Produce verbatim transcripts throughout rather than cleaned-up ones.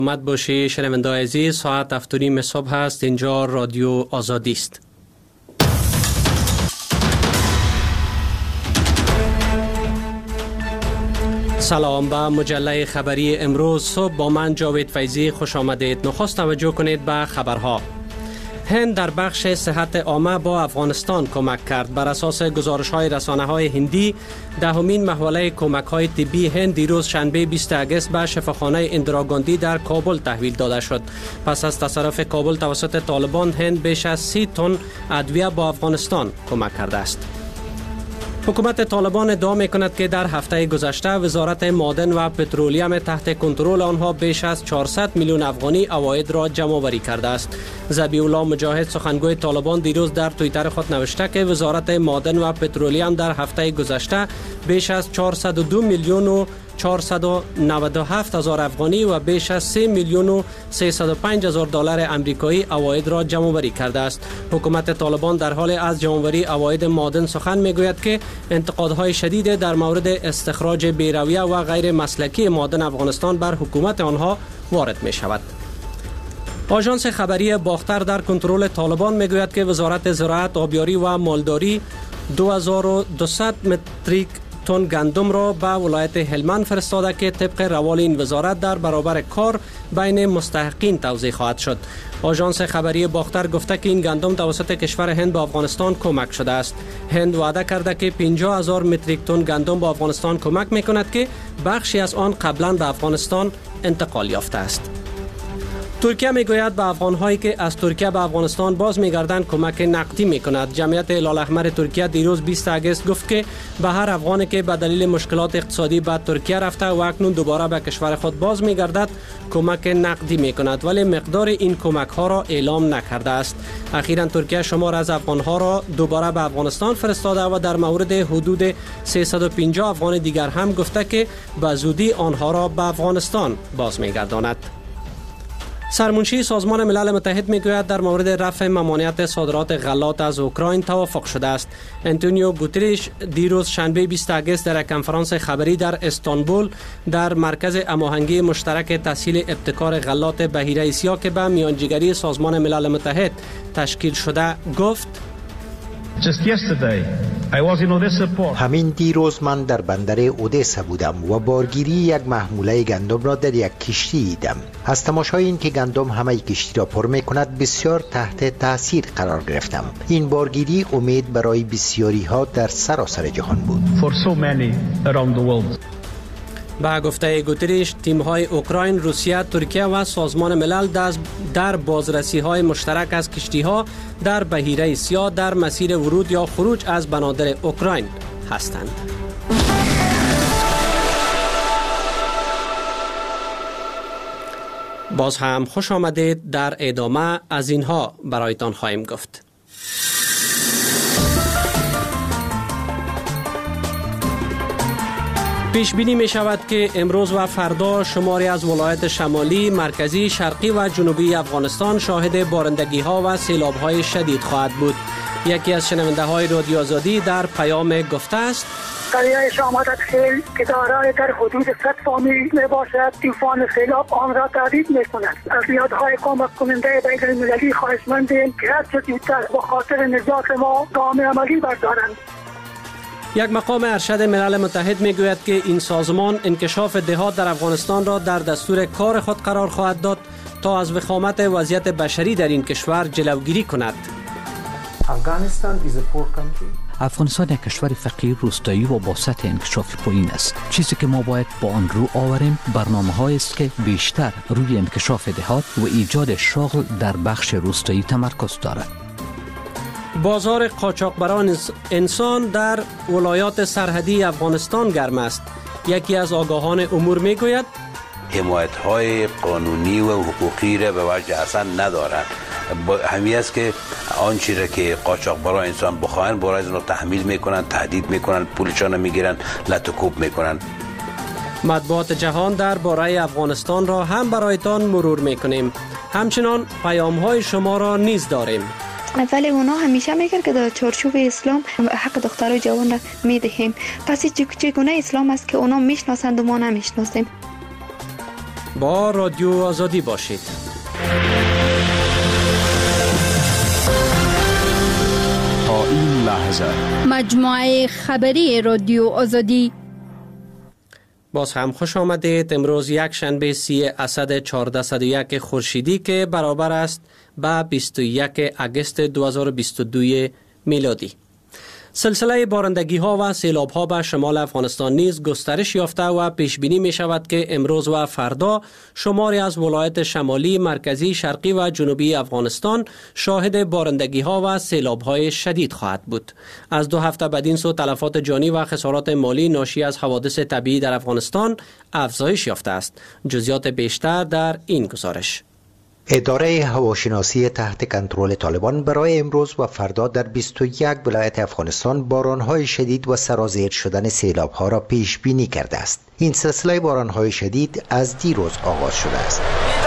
سلامت باشی شنونده‌های عزیز. ساعت هفت و نیم صبح است. اینجا رادیو آزادی است. سلام به مجله خبری امروز صبح با من جاوید فیضی خوش آمدید. نخست توجه کنید به خبرها. هند در بخش صحت عامه با افغانستان کمک کرد. بر اساس گزارش‌های رسانه‌های هندی، دهمین محوله کمک‌های طبی هند دیروز شنبه بیست اگست به شفاخانه اندرا گاندی در کابل تحویل داده شد. پس از تصرف کابل توسط طالبان، هند بیش از سی تن ادویه با افغانستان کمک کرده است. حکومت طالبان ادعا می‌کند که در هفته گذشته وزارت معدن و پترولیم تحت کنترل آنها بیش از چهارصد میلیون افغانی عواید را جمع آوری کرده است. ذبیح الله مجاهد سخنگوی طالبان دیروز در توییتر خود نوشته که وزارت معدن و پترولیم در هفته گذشته بیش از چهارصد و دو میلیون و چهارصد و نود و هفت هزار افغانی و بیش از سه میلیون و سیصد و پنج هزار دلار آمریکایی عواید را جمع آوری کرده است. حکومت طالبان در حال از جمع آوری عواید معدن سخن میگوید که انتقادهای شدید در مورد استخراج بی‌رویه و غیر مسلکی معدن افغانستان بر حکومت آنها وارد می شود. آژانس خبری باختر در کنترل طالبان میگوید که وزارت زراعت، آبیاری و مالداری دو هزار و دویست متریک تن گندم را به ولایت هلمند فرستاده که طبق روال این وزارت در برابر کار بین مستحقین توزیع خواهد شد. آژانس خبری باختر گفته که این گندم توسط کشور هند به افغانستان کمک شده است. هند وعده کرده که پنجاه هزار متریک تن گندم به افغانستان کمک میکند که بخشی از آن قبلا به افغانستان انتقال یافته است. ترکیه میگوید به افغان‌هایی که از ترکیه به افغانستان باز می‌گردند کمک نقدی می‌کند. جمعیت هلال احمر ترکیه دیروز بیست اگست گفت که به هر افغانی که به دلیل مشکلات اقتصادی به ترکیه رفته و اکنون دوباره به کشور خود باز می‌گردد کمک نقدی می‌کند، ولی مقدار این کمک‌ها را اعلام نکرده است. اخیراً ترکیه شمار از افغان‌ها را دوباره به افغانستان فرستاده و در مورد حدود سیصد و پنجاه افغان دیگر هم گفته که به زودی آنها را به افغانستان باز می‌گرداند. سرمنشی سازمان ملل متحد میگوید در مورد رفع ممانعت صادرات غلات از اوکراین توافق شده است. انتونیو گوتریش دیروز شنبه بیست اگست در کنفرانس خبری در استانبول در مرکز هماهنگی مشترک تسهیل ابتکار غلات بحیره سیاه که به میانجیگری سازمان ملل متحد تشکیل شده گفت: همین دیروز من در بندر اودسا بودم و بارگیری یک محموله گندم را در یک کشتی دیدم. از تماشای این که گندم همه کشتی را پر می کند بسیار تحت تاثیر قرار گرفتم. این بارگیری امید برای بسیاری ها در سراسر جهان بود. با گفته گوتریش، تیم‌های اوکراین، روسیه، ترکیه و سازمان ملل در بازرسی‌های مشترک از کشتی‌ها در بحیره سیاه در مسیر ورود یا خروج از بنادر اوکراین هستند. باز هم خوش آمدید. در ادامه از اینها برایتان خواهیم گفت. پیش بینی می شود که امروز و فردا شماری از ولایات شمالی، مرکزی، شرقی و جنوبی افغانستان شاهد بارندگی ها و سیلاب های شدید خواهد بود. یکی از شنونده های رادیو آزادی در پیام گفته است: قریه شامادت خیل که دارای در حدود صد فامیل می باشد، طوفان سیلاب آن را تهدید می کند. از نهادهای کمک کننده بین المللی خواهشمندیم که هر چه زودتر به خاطر نجات ما گام عملی بردارند. یک مقام ارشد ملل متحد میگوید که این سازمان انکشاف دهات در افغانستان را در دستور کار خود قرار خواهد داد تا از وخامت وضعیت بشری در این کشور جلوگیری کند. افغانستان یک کشور فقیر، روستایی و با سطح انکشاف پایین است. چیزی که ما باید با آن رو آوریم برنامه‌هایی است که بیشتر روی انکشاف دهات و ایجاد شغل در بخش روستایی تمرکز دارد. بازار قاچاقبران انسان در ولایات سرحدی افغانستان گرم است. یکی از آگاهان امور میگوید حمایت‌های قانونی و حقوقی را به وجه اصلا ندارند. همین است که آنچه را که قاچاقبران انسان بخواهند برای از تحمیل میکنند، تهدید میکنند، پولشان میگیرند، لط و کوب میکنند. مطبوعات جهان در باره افغانستان را هم برایتان مرور میکنیم. همچنان پیام های شما را نیز داریم. ولی اونا همیشه میگن که در چارچوب اسلام حق دختر و جوان را میدهیم. پس چگونه اسلام است که اونا میشناسند و ما نمیشناسیم؟ با رادیو آزادی باشید. تا این لحظه مجموعه خبری رادیو آزادی. باز هم خوش آمدید. امروز یک شنبه سی اسد چهارصد و یک خورشیدی که برابر است با بیست و یک اگست دو هزار و بیست و دو میلادی. سلسله بارندگی ها و سیلاب ها به شمال افغانستان نیز گسترش یافته و پیش بینی می شود که امروز و فردا شماری از ولایت شمالی، مرکزی، شرقی و جنوبی افغانستان شاهد بارندگی ها و سیلاب های شدید خواهد بود. از دو هفته بدین سو تلفات جانی و خسارات مالی ناشی از حوادث طبیعی در افغانستان افزایش یافته است. جزئیات بیشتر در این گزارش. اداره هواشناسی تحت کنترل طالبان برای امروز و فردا در بیست و یک ولایت افغانستان بارانهای شدید و سرازیر شدن سیلاب‌ها را پیش بینی کرده است. این سلسله بارانهای شدید از دیروز آغاز شده است.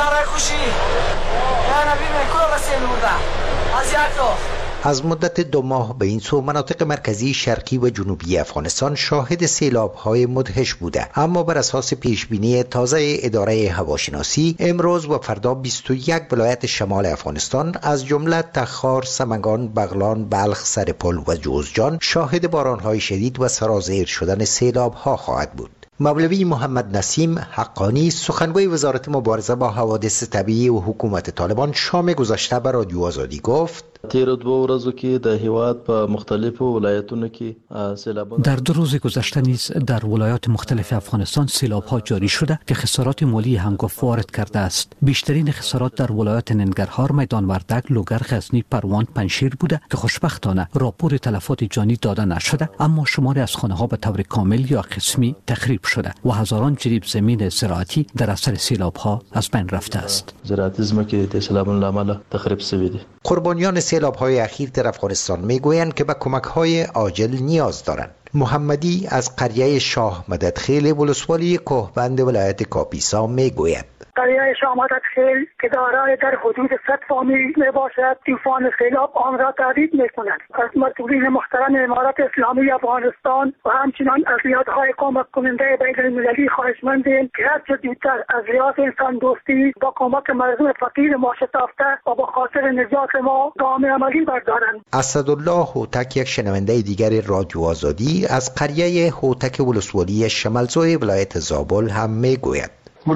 از مدت دو ماه به این سو مناطق مرکزی، شرقی و جنوبی افغانستان شاهد سیلاب‌های مدهش بوده، اما بر اساس پیشبینی تازه اداره هواشناسی امروز و فردا بیست و یک ولایت شمال افغانستان از جمله تخار، سمنگان، بغلان، بلخ، سرپل و جوزجان شاهد باران‌های شدید و سرازیر شدن سیلاب‌ها خواهد بود. مولوی محمد نسیم حقانی سخنگوی وزارت مبارزه با حوادث طبیعی و حکومت طالبان شام گذشته به رادیو آزادی گفت: تیر دو ورځو کې د هیواد په مختلفو ولایتونو کې سیلابونه در دو روز گذشته نیز در ولایات مختلف افغانستان سیلاب‌ها جاری شده که خسارات مالی هنگفت وارد کرده است. بیشترین خسارات در ولایت ننگرهار، میدان وردک، لوگر، غزنی، پروان، پنجشیر بوده که خوشبختانه راپور تلفات جانی داده نشده، اما شماری از خانه‌ها به طور کامل یا قسمی تخریب شده و هزاران جریب زمین زراعتی در اثر سیلاب‌ها از بین رفته است. زراعتی زمینه د سیلابونو لامل تخریب شوی دی. قربانیان سیلاب‌های اخیر در افغانستان میگویند که به کمک‌های عاجل نیاز دارند. محمدی از قریه شاه مددخیل ولسوالی کوهبند ولایت کاپیسا میگوید: قریه شاه مددخیل که دارای در حدود صد فامیل می باشد، طوفان سیلاب آن را تهدید می کند. از مسئولین محترم امارت اسلامی افغانستان و همچنین از نهادهای کمک کننده بین المللی خواهشمندیم که هرچه زودتر از ریاض انسان دوستی با کمک مردم فقیر ما شتافته و با خاطر نجات ما گام عملی بردارند. اسدالله هوتک، یک شنونده دیگر رادیو آزادی از قریه هوتک ولسوالی شمالزوی ولایت زابل هم میگوید: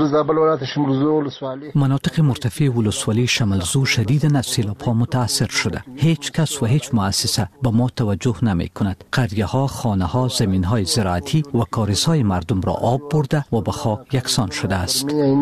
مناطق مرتفع ولسوالی شمالزو شدیداً از سیلاب‌ها متاثر شده. هیچ کس و هیچ مؤسسه به ما توجه نمی کند. قریه‌ها، خانه‌ها، زمین‌های زراعتی و کاریزهای مردم را آب برده و به خاک یکسان شده است.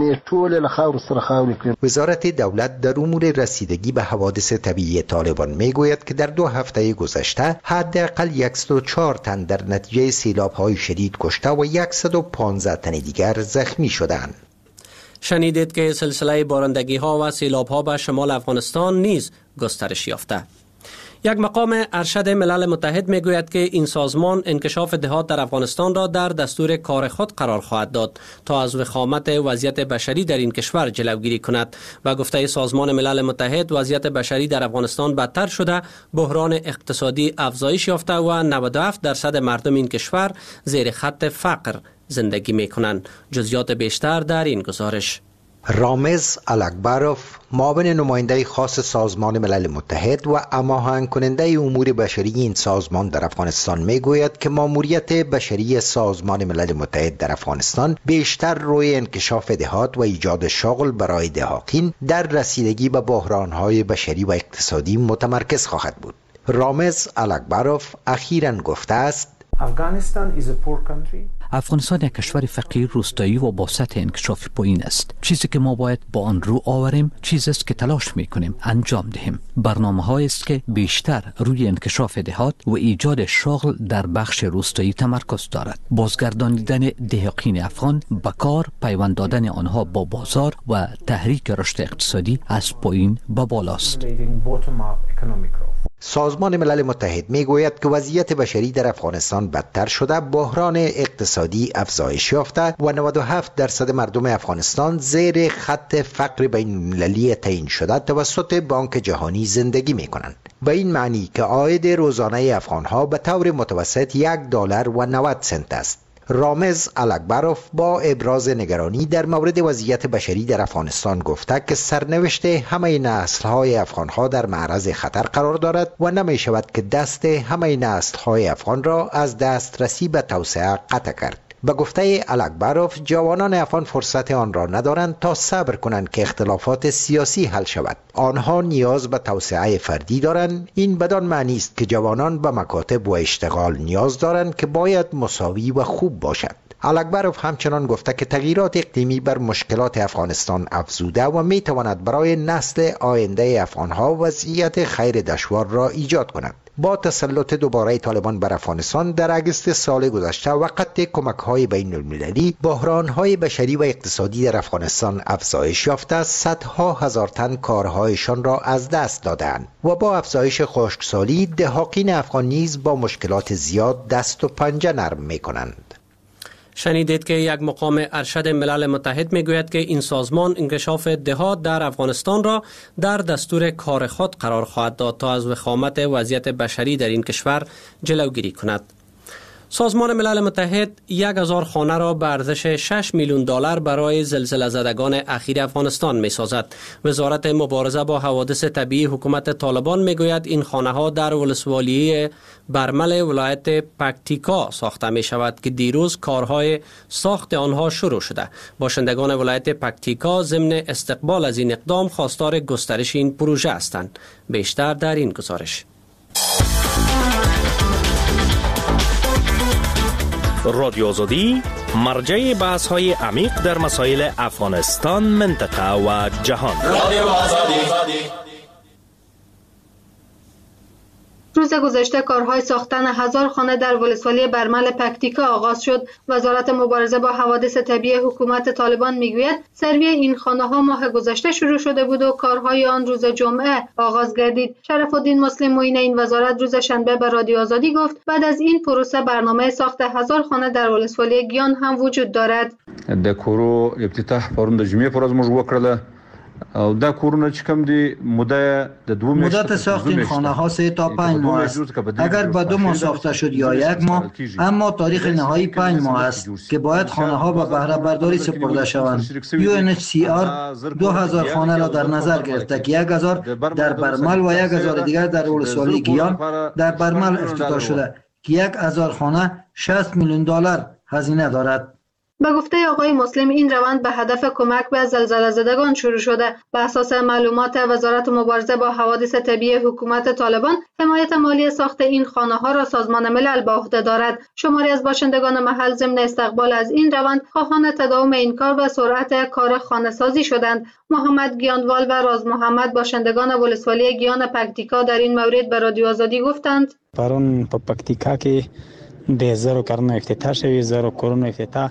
وزارت دولت در امور رسیدگی به حوادث طبیعی طالبان میگوید که در دو هفته گذشته حداقل صد و چهار تن در نتیجه سیلاب‌های شدید کشته و صد و پانزده تن دیگر زخمی شدند. شنیدید که سلسله بارندگی ها و سیلاب ها به شمال افغانستان نیز گسترش یافته. یک مقام ارشد ملل متحد می گوید که این سازمان انکشاف دهات در افغانستان را در دستور کار خود قرار خواهد داد تا از وخامت وضعیت بشری در این کشور جلوگیری کند و گفته سازمان ملل متحد وضعیت بشری در افغانستان بدتر شده، بحران اقتصادی افزایش یافته و نود و هفت درصد مردم این کشور زیر خط فقر زندگی می کنند. جزئیات بیشتر در این گزارش. رامز الاکبروف، معاون نماینده خاص سازمان ملل متحد و هماهنگ کننده امور بشری این سازمان در افغانستان میگوید که ماموریت بشری سازمان ملل متحد در افغانستان بیشتر روی انکشاف دهات و ایجاد شغل برای دهاقین در رسیدگی به بحران‌های بشری و اقتصادی متمرکز خواهد بود. رامز الاکبروف اخیراً گفته است: افغانستان یک کشور فقیر، روستایی و با سطح انکشافی پایین است. چیزی که ما باید با آن رو آوریم چیزی است که تلاش میکنیم انجام دهیم. برنامه‌هایی است که بیشتر روی انکشاف دهات و ایجاد شغل در بخش روستایی تمرکز دارد. بازگردانیدن دهقین افغان به کار، پیوند دادن آنها با بازار و تحریک رشد اقتصادی از پایین به بالاست. سازمان ملل متحد میگوید که وضعیت بشری در افغانستان بدتر شده، بحران اقتصادی افزایش یافته و نود و هفت درصد مردم افغانستان زیر خط فقر بین‌المللی تعیین شده توسط بانک جهانی زندگی میکنند. به این معنی که عاید روزانه افغانها به طور متوسط یک دلار و نود سنت است. رامز الکبروف با ابراز نگرانی در مورد وضعیت بشری در افغانستان گفته که سرنوشت همه نسل‌های افغان‌ها در معرض خطر قرار دارد و نمی شود که دست همه نسل‌های افغان را از دسترسی به توسعه قطع کرد. به گفته الکبروف، جوانان افغان فرصت آن را ندارند تا صبر کنند که اختلافات سیاسی حل شود. آنها نیاز به توسعه فردی دارند. این بدان معنی است که جوانان به مکاتب و اشتغال نیاز دارند که باید مساوی و خوب باشد. الکبروف همچنان گفته که تغییرات اقلیمی بر مشکلات افغانستان افزوده و می تواند برای نسل آینده افغانها وضعیت خیر دشوار را ایجاد کند. با تسلط دوباره طالبان بر افغانستان در اگست سال گذشته و قطع کمک‌های بین المللی، بحران‌های بشری و اقتصادی در افغانستان افزایش یافته، صدها هزار تن کارهایشان را از دست دادند و با افزایش خشکسالی دهاقین افغان نیز با مشکلات زیاد دست و پنجه نرم می‌کنند. شنیدید که یک مقام ارشد ملل متحد میگوید که این سازمان انکشاف دهات در افغانستان را در دستور کار خود قرار خواهد داد تا از وخامت وضعیت بشری در این کشور جلوگیری کند. سازمان ملل متحد یک هزار خانه را به ارزش شش میلیون دلار برای زلزله زدگان اخیر افغانستان می سازد. وزارت مبارزه با حوادث طبیعی حکومت طالبان می گوید این خانه ها در ولسوالی برمل ولایت پکتیکا ساخته می شود که دیروز کارهای ساخت آنها شروع شده. باشندگان ولایت پکتیکا ضمن استقبال از این اقدام خواستار گسترش این پروژه هستند. بیشتر در این گزارش. رادیو آزادی مرجع بحث های عمیق در مسائل افغانستان، منطقه و جهان. رادیو آزادی. روز گذشته کارهای ساختن هزار خانه در ولسوالی برمل پکتیکا آغاز شد. وزارت مبارزه با حوادث طبیعی حکومت طالبان میگوید سروی این خانه ها ماه گذشته شروع شده بود و کارهای آن روز جمعه آغاز گردید. شرف الدین مسلم معین این وزارت روز شنبه به رادیو آزادی گفت بعد از این پروسه برنامه ساخت هزار خانه در ولسوالی گیان هم وجود دارد. د کورو افتتاح پرون د جمعې پر ورځ موږ وکړله او دا کورونه چې کوم دي مدت د دو مدت ساخت این خانه ها سه تا پنج ماه است. اگر با دو ماه ساخته شد یا یک ماه، اما تاریخ نهایی پنج ماه است که باید خانه ها به بهره برداری سپرده شوند. یو ان اچ سی آر دو هزار خانه را در نظر گرفته که یک هزار در برمل و یک هزار دیگر در ولسوالی گیان. در برمل افتتاح شده که یک هزار خانه شصت میلیون دلار هزینه دارد. به گفته آقای مسلم این روند به هدف کمک به زلزله زدگان شروع شده. به اساس معلومات وزارت مبارزه با حوادث طبیعی حکومت طالبان، حمایت مالی ساخت این خانه ها را سازمان ملل به عهده دارد. شماری از باشندگان محل ضمن استقبال از این روند خواهان تداوم این کار و سرعت کار خانه سازی شدند. محمد گیانوال و راز محمد باشندگان ولسوالی گیان پکتیکا در این مورد به رادیو آزادی گفتند پرون په پکتیکا کې د زرو کارونه افتتاح شوی، زرو کورونه افتتاح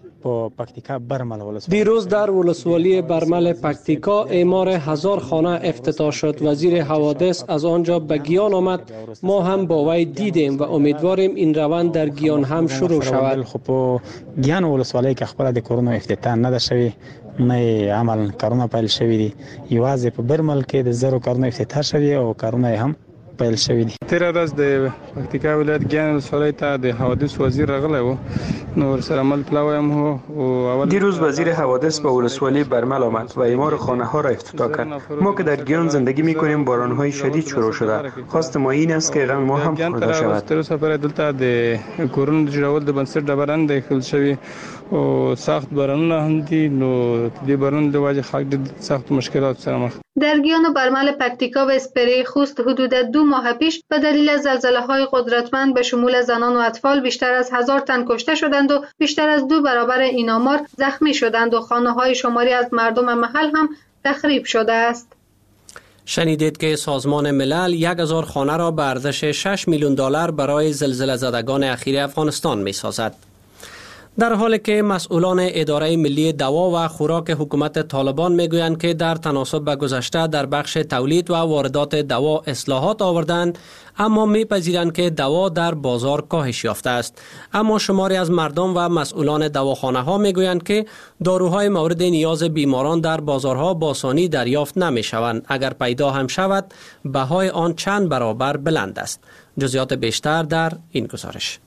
دیروز در ولسوالی برمل پکتیکا اعمار هزار خانه افتتاح شد. وزیر حوادث از آنجا به گیان آمد. ما هم با وی دیدیم و امیدواریم این روند در گیان هم شروع شود. خب گیان ولسوالی که خپل د کورونه افتتاح نه شوی، نه عمل کارونه پیل شوی دي. یوازې په برمل کې د زرو کارونه افتتاح شوی او کارونه هم پیل شوی دي. تیر ورځ د پکتیکا ولایت گیان ولسوالی ته د حوادث وزیر راغلی و، نو سره عمل پلاویم هو و اول دیروز وزیر حوادث به ولسوالی برمل آمد و اعمار خانه ها را افتتاح کرد. ما که در گیان زندگی می کنیم باران های شدید شروع شده. خواست ما این است که غم ما هم خورده شود. تر سفر دلته د کورون د جوړول د بنسټ ډبران د خل شوی او سخت بارانونه هم دي، نو د باران د واجه خلک د سخت مشکلات سره مخ. در گیان و برمل پکتیکا و اسپری خوست حدود دو ماه پیش به دلیل زلزله های قدرتمند به شمول زنان و اطفال بیشتر از هزار تن کشته شدند و بیشتر از دو برابر این آمار زخمی شدند و خانه های شماری از مردم محل هم تخریب شده است. شنیدید که سازمان ملل یک هزار خانه را به ارزش شش میلیون دلار برای زلزله زدگان اخیر افغانستان می سازد. در حالی که مسئولان اداره ملی دوا و خوراک حکومت طالبان میگویند که در تناسب به گذشته در بخش تولید و واردات دوا اصلاحات آوردند، اما میپذیرند که دوا در بازار کاهش یافته است. اما شماری از مردم و مسئولان دواخانه ها میگویند که داروهای مورد نیاز بیماران در بازارها با آسانی دریافت نمی شوند. اگر پیدا هم شود بهای آن چند برابر بلند است. جزئیات بیشتر در این گزارش.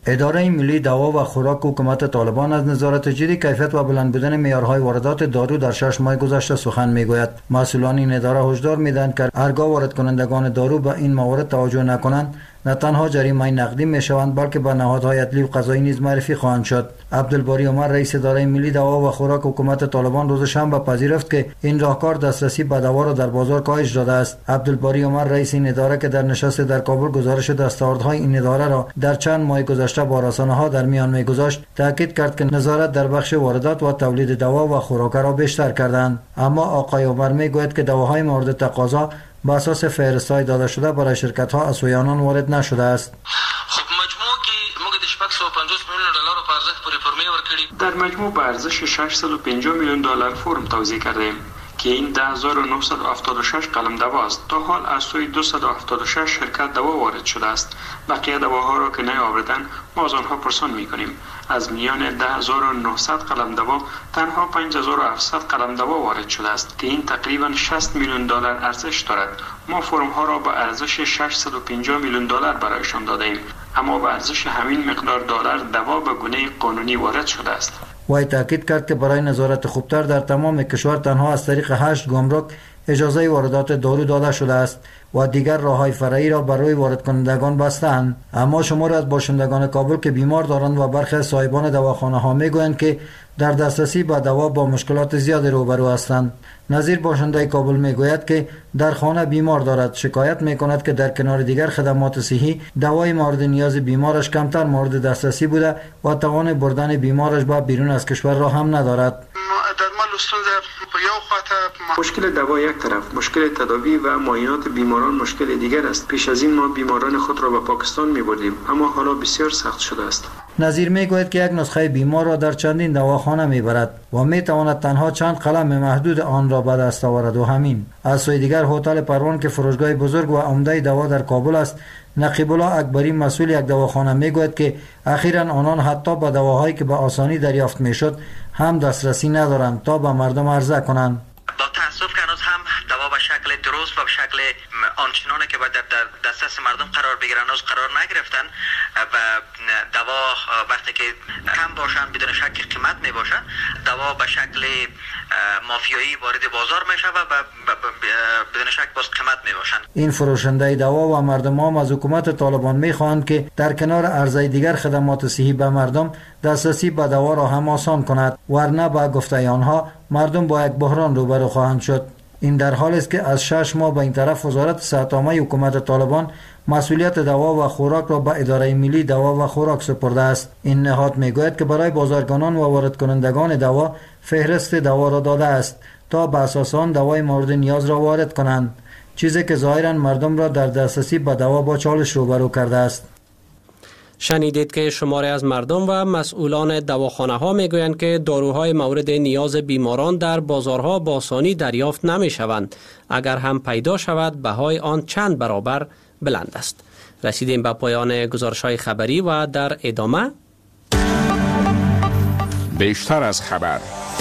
اداره ملی دوا و خوراک حکومت طالبان از نظارت جدی کیفیت و بلند بودن معیارهای واردات دارو در شش ماه گذشته سخن میگوید. مسئولان این اداره هشدار میدهند که هرگاه وارد کنندگان دارو به این موارد توجه نکنند نه تنها جریمه نقدی میشوند بلکه به نهادهای عدلی و قضایی نیز معرفی خواهند شد. عبدالباری عمر رئیس اداره ملی دوا و خوراک حکومت طالبان روز شنبه پذیرفت که این راهکار دسترسی به دوا را در بازار کاهش داده است. عبدالباری عمر رئیس این اداره که در نشست در کابل گزارش دستاوردهای این اداره را در چند ماه گذشته با رسانه‌ها در میان میگذاشت، تاکید کرد که نظارت در بخش واردات و تولید دوا و خوراک را بیشتر کردند. اما آقای عمر میگوید که دواهای مورد تقاضا با اساس فهرست‌های داده شده برای شرکت‌ها از سوی آنان وارد نشده است. خب مجموع کې موږ د شپږ سوه پنځوس میلیون ډالرو په ارزښت پورې فرمې ورکړي. در مجموع به ارزش ششصد و پنجاه میلیون دلار فرم توزیع کردیم که این ده هزار و نهصد و هفتاد و شش قلم دوا است. تا حال از سوی دویست و هفتاد و شش شرکت دوا وارد شده است. بقیه دواها را که نیاوردند ما از آنها پرسان می‌کنیم. از میان ده هزار و نهصد قلم دوا تنها پنج هزار و هفتصد قلم دوا وارد شده است که این تقریبا شصت میلیون دلار ارزش دارد. ما فرم ها را با ارزش ششصد و پنجاه میلیون دلار برایشان دادیم، اما با ارزش همین مقدار دلار دوا به گونه قانونی وارد شده است. وی تاکید کرد که برای نظارت خوبتر در تمام کشور تنها از طریق هشت گمرک اجازه واردات دارو داده شده است و دیگر راههای فرعی را برای وارد کنندگان بستند. اما شماری از باشندگان کابل که بیمار دارند و برخی از صاحبان دواخانه ها میگویند که در دسترسی به دوا با مشکلات زیادی روبرو هستند. نظیر باشنده کابل میگوید که در خانه بیمار دارد، شکایت میکند که در کنار دیگر خدمات صحی دوای مورد نیاز بیمارش کمتر مورد دسترسی بوده و توان بردن بیمارش به بیرون از کشور را هم ندارد. مشکل دوا یک طرف، مشکل تداوی و معاینات بیماران مشکل دیگر است. پیش از این ما بیماران خود را به پاکستان می بردیم، اما حالا بسیار سخت شده است. نظیر میگوید که یک نسخه بیمار را در چندین دواخانه میبرد و میتواند تنها چند قلم محدود آن را به دست آورد و همین. از سوی دیگر هتل پروان که فروشگاه بزرگ و عمده دوا در کابل است، نقیب الله اکبری مسئول یک دواخانه میگوید که اخیراً آنان حتی به دواهایی که به آسانی دریافت میشد هم دسترسی ندارند تا به مردم عرضه کنند. با تاسف که هنوز هم دوا به شکل درست و به شکل آنچنانی که باید در دسترس مردم قرار بگیرن هنوز قرار نگرفتن و دوا وقتی که کم باشن بدون شک قیمت می باشن، دوا به شکل مافیایی وارد بازار میشه و بدون شک باز قیمت می باشن. این فروشنده دوا و مردم هم از حکومت طالبان می خواهند که در کنار عرضه دیگر خدمات صحی به مردم دسترسی به دوا را هم آسان کند، ورنه با گفته آنها مردم با یک بحران روبرو خواهند شد. این در حالی است که از شش ماه به این طرف وزارت صحت عامه حکومت طالبان مسئولیت دوا و خوراک را به اداره ملی دوا و خوراک سپرده است. این نهاد میگوید که برای بازرگانان و وارد کنندگان دوا فهرست دوا را داده است تا به اساس آن دوای مورد نیاز را وارد کنند، چیزی که ظاهرا مردم را در دسترسی به دوا با چالش روبرو کرده است. شنیدید که شماری از مردم و مسئولان دواخانه ها می گویند که داروهای مورد نیاز بیماران در بازارها با آسانی دریافت نمی شوند. اگر هم پیدا شود بهای آن چند برابر بلند است. رسیدیم به پایان گزارش های خبری و در ادامه بیشتر از خبر.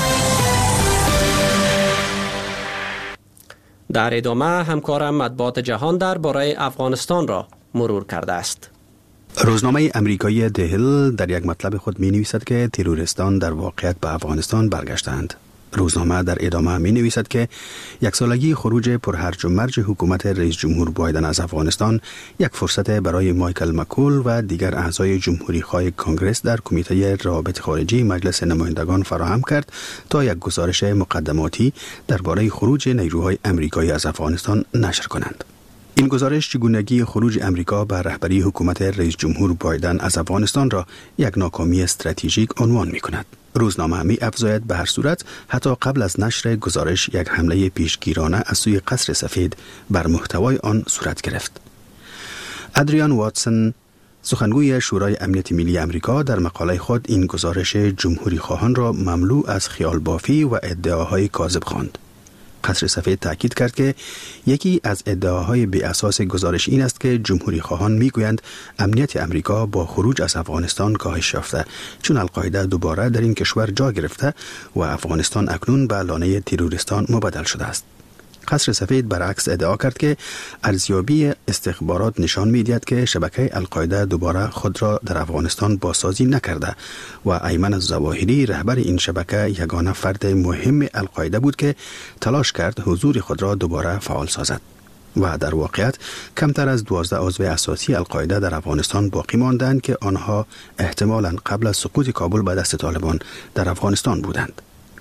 در ادامه همکارم مطبوعات جهان درباره افغانستان را مرور کرده است. روزنامه امریکایی دهل در یک مطلب خود می نویسد که تروریستان در واقعیت به افغانستان برگشتند. روزنامه در ادامه می نویسد که یک سالگی خروج پرهرج و مرج حکومت رئیس جمهور بایدن از افغانستان یک فرصت برای مایکل مکول و دیگر اعضای جمهوری خواه کانگرس در کمیته روابط خارجی مجلس نمایندگان فراهم کرد تا یک گزارش مقدماتی درباره خروج نیروهای امریکایی از افغانستان نشر کنند. این گزارش چگونگی خروج امریکا به رهبری حکومت رئیس جمهور بایدن از افغانستان را یک ناکامی استراتژیک عنوان می کند. روزنامه می افزاید به هر صورت حتی قبل از نشر گزارش یک حمله پیشگیرانه از سوی قصر سفید بر محتوای آن صورت گرفت. ادریان واتسون سخنگوی شورای امنیت ملی امریکا در مقاله خود این گزارش جمهوری خواهان را مملو از خیال بافی و ادعاهای کاذب خواند. قصر سفید تاکید کرد که یکی از ادعاهای بی اساس گزارش این است که جمهوری خواهان میگویند امنیت امریکا با خروج از افغانستان کاهش یافته، چون القاعده دوباره در این کشور جا گرفته و افغانستان اکنون به لانه تروریستان مبدل شده است. قصر سفید برعکس ادعا کرد که ارزیابی استخبارات نشان می‌دهد که شبکه القاعده دوباره خود را در افغانستان بازسازی نکرده و ایمن الظواهری رهبر این شبکه یگانه فرد مهم القاعده بود که تلاش کرد حضور خود را دوباره فعال سازد و در واقعیت کمتر از دوازده عضو اساسی القاعده در افغانستان باقی ماندند که آنها احتمالاً قبل از سقوط کابل به دست طالبان در افغانستان بودند.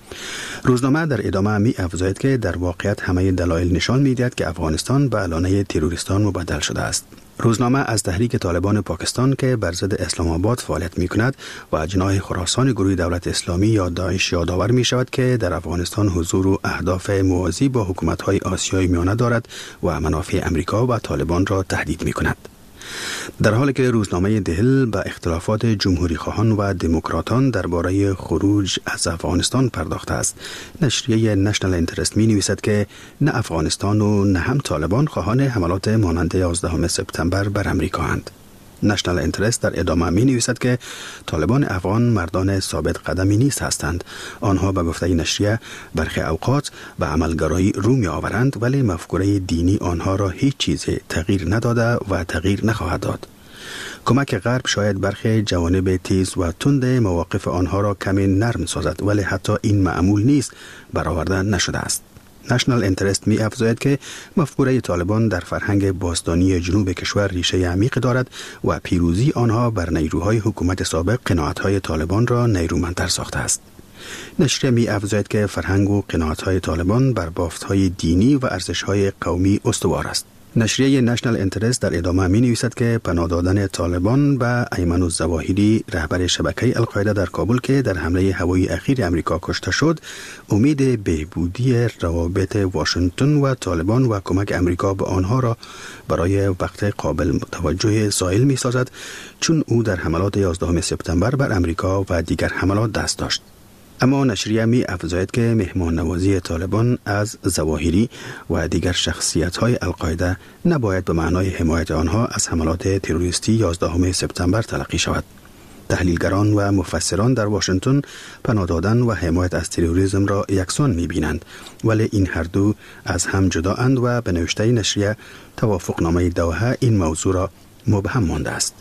روزنامه در ادامه می افزاید که در واقعیت همه دلایل نشان می دهد که افغانستان به علانه تروریستان مبدل شده است. روزنامه از تحریک طالبان پاکستان که بر ضد اسلام آباد فعالیت می کند و جناح خراسان گروه دولت اسلامی یا داعش یادآور می شود که در افغانستان حضور و اهداف موازی با حکومت‌های آسیای میانه دارد و منافع امریکا و طالبان را تهدید می کند. در حالی که روزنامه دهل به اختلافات جمهوری خواهان و دموکراتان درباره خروج از افغانستان پرداخته است، نشریه نشنل اینترست می نویسد که نه افغانستان و نه هم طالبان خواهان حملات مانند یازدهم سپتامبر بر امریکا اند. نشنل اینترست در ادامه می نویسد که طالبان افغان مردان ثابت قدمی نیست هستند. آنها به گفته نشریه برخی اوقات به عملگرایی رو می آورند، ولی مفکوره دینی آنها را هیچ چیز تغییر نداده و تغییر نخواهد داد. کمک غرب شاید برخی جوانب تیز و تند مواقف آنها را کمی نرم سازد، ولی حتی این معمول نیست، برآورده نشده است. نشنل اینترست می افزاید که مفکوره طالبان در فرهنگ باستانی جنوب کشور ریشه عمیق دارد و پیروزی آنها بر نیروهای حکومت سابق قناعت‌های طالبان را نیرومندتر ساخته است. نشریه می افزاید که فرهنگ و قناعت‌های طالبان بر بافت‌های دینی و ارزش‌های قومی استوار است. نشریه نشنل اینترست در ادامه می نویسد که پناه دادن طالبان به ایمن الظواهری رهبر شبکه القاعده در کابل که در حمله هوایی اخیر امریکا کشته شد، امید بهبودی روابط واشنگتن و طالبان و کمک امریکا به آنها را برای وقت قابل توجه سائل می سازد، چون او در حملات یازدهم سپتامبر بر امریکا و دیگر حملات دست داشت. اما نشریه می افزاید که مهمان نوازی طالبان از ظواهری و دیگر شخصیت‌های القاعده نباید به معنای حمایت آنها از حملات تروریستی یازدهم سپتامبر تلقی شود. تحلیلگران و مفسران در واشنگتن پناه دادن و حمایت از تروریسم را یکسان می‌بینند، ولی این هر دو از هم جدااند و به نوشته نشریه توافقنامه دوحه این موضوع را مبهم مانده است.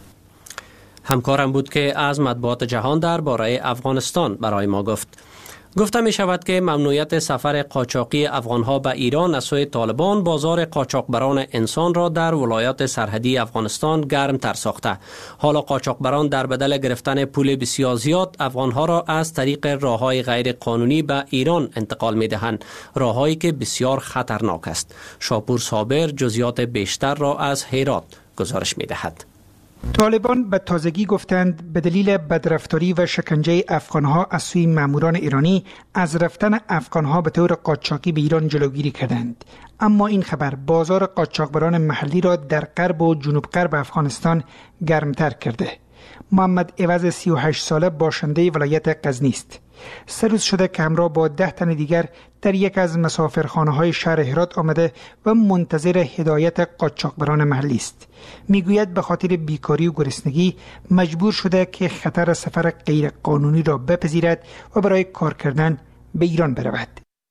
همکارم بود که از مطبوعات جهان درباره افغانستان برای ما گفت. گفته می شود که ممنوعیت سفر قاچاقی افغانها به ایران از سوی طالبان بازار قاچاقبران انسان را در ولایات سرحدی افغانستان گرم تر ساخته. حالا قاچاقبران در بدل گرفتن پول بسیار زیاد افغانها را از طریق راههای غیر قانونی به ایران انتقال می دهند، راههایی که بسیار خطرناک است. شاپور صابر جزئیات بیشتر را از هرات گزارش می دهد. طالبان به تازگی گفتند به دلیل بدرفتاری و شکنجه افغانها از سوی ماموران ایرانی از رفتن افغانها به طور قاچاقی به ایران جلوگیری کردند. اما این خبر بازار قاچاقبران محلی را در غرب و جنوب غرب افغانستان گرمتر کرده. محمد عوض سی و هشت ساله باشنده ولایت غزنی است. سه روز شده که همراه با ده تن دیگر در یک از مسافرخانه‌های شهر هرات آمده و منتظر هدایت قاچاقبران محلی است. میگوید به خاطر بیکاری و گرسنگی مجبور شده که خطر سفر غیر قانونی را بپذیرد و برای کار کردن به ایران برود.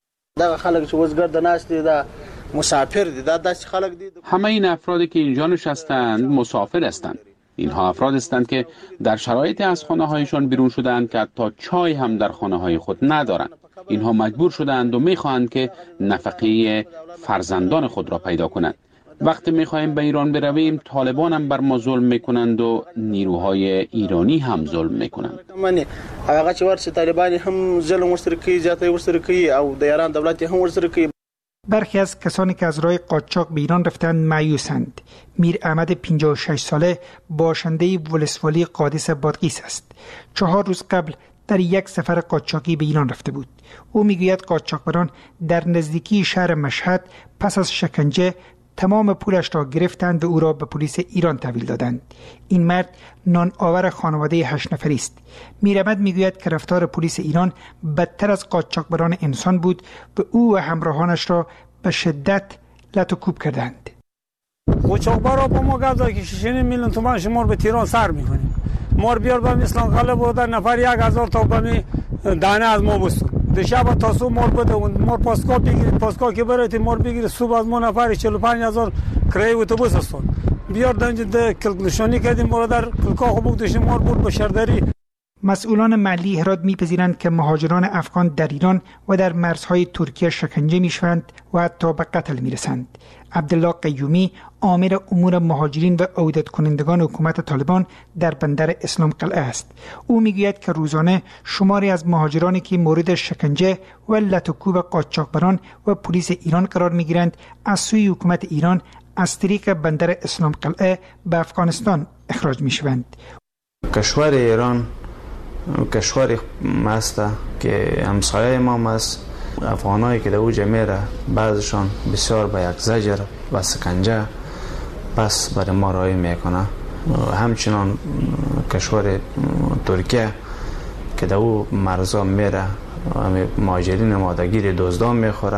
دا خلک چې وزګر د ناس دي دا مسافر دي دا داسې خلک دي. همه این افرادی که اینجا نشستند مسافر هستند. اینها افراد هستند که در شرایط از خانه هایشان بیرون شدند که حتی چای هم در خانه های خود ندارند. اینها مجبور شدند و میخواهند که نفقه فرزندان خود را پیدا کنند. وقتی میخواهیم به ایران برویم طالبان هم بر ما ظلم میکنند و نیروهای ایرانی هم ظلم میکنند. من هغه چې ورسره طالبان هم ظلم ورسره کوي، زیاتې ورسره کوي او د ایران دولت هم ورسره کوي. برخی از کسانی که از راه قاچاق به ایران رفتند مایوسند. میر احمد پنجاه و شش ساله باشنده ولسوالی قادس بادغیس است. چهار روز قبل در یک سفر قاچاقی به ایران رفته بود. او میگوید قاچاقبران در نزدیکی شهر مشهد پس از شکنجه تمام پولش را گرفتند و او را به پلیس ایران تحویل دادند. این مرد نان آور خانواده هشت نفری است. میرمد میگوید که رفتار پلیس ایران بدتر از قاچاقبران انسان بود و او و همراهانش را به شدت لط و کوب کردند. قاچاقبرا با ما گفت که شش میلیون تومان شما به تهران سر میکنیم. ما بیار با اسلام قلب بودن نفر یک هزار تا دانه از ما بستون. دیشب تا صبح مال بده اون مال پاسکا بگیرید پاسکا که برید مال بگیرید صبح از ما نفر چهل و پنج هزار کرایه اتوبوس است بیار دنج کلک نشانی کردیم ما در کلکا خوب داشتیم مال بود به شهرداری. مسئولان محلی هرات می‌پذیرند که مهاجران افغان در ایران و در مرزهای ترکیه شکنجه می‌شوند و حتی به قتل می‌رسند. عبدالله قیومی آمر امور مهاجرین و عودت کنندگان حکومت طالبان در بندر اسلام قلعه است. او میگوید که روزانه شماری از مهاجرانی که مورد شکنجه و لطوکوب قاچاقبران و پلیس ایران قرار می‌گیرند از سوی حکومت ایران از طریق بندر اسلام قلعه به افغانستان اخراج می‌شوند. کشور ایران کشور است که همسایه ما است. افغانایی که در اوجه میره بعضشان بسیار به یک زجر و سکنجه پس برای ما رای میکنه. همچنان کشور ترکیه که در او مرزا میره مهاجرین مادگیر دزدان میخوره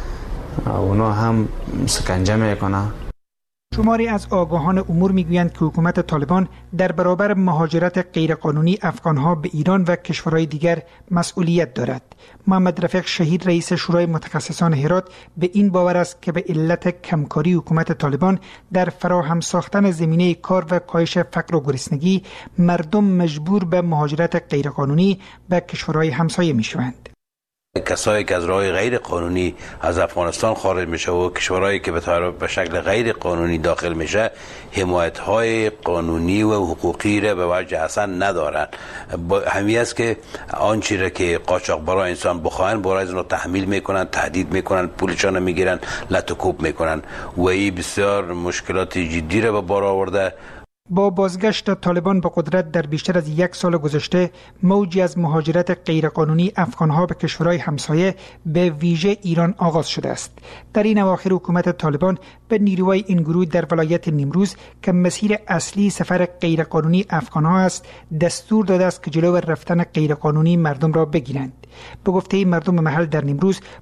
اونا هم سکنجه میکنه. شماری از آگاهان امور میگویند که حکومت طالبان در برابر مهاجرت غیرقانونی افغانها به ایران و کشورهای دیگر مسئولیت دارد. محمد رفیق شهید رئیس شورای متخصصان هرات به این باور است که به علت کمکاری حکومت طالبان در فراهم ساختن زمینه کار و کاهش فقر و گرسنگی مردم مجبور به مهاجرت غیرقانونی به کشورهای همسایه میشوند. کسایی که از راه غیر قانونی از افغانستان خارج میشه و کشورهایی که به شکل غیر قانونی داخل میشه حمایت های قانونی و حقوقی را به وجه اصلا ندارن. همین است که آنچه را که قاچاقبران انسان بخواهند برای اون تحمیل میکنن، تهدید میکنن، پولشان میگیرن، لطوکوب میکنن و این بسیار مشکلات جدی را به بار آورده. با بازگشت طالبان به قدرت در بیشتر از یک سال گذشته موجی از مهاجرت غیرقانونی افغانها به کشورهای همسایه به ویژه ایران آغاز شده است. در این اواخر حکومت طالبان به نیروهای این گروه در ولایت نیمروز که مسیر اصلی سفر غیرقانونی افغانها است دستور داده است که جلو رفتن غیرقانونی مردم را بگیرند. به گفته مردم محل در نیمروز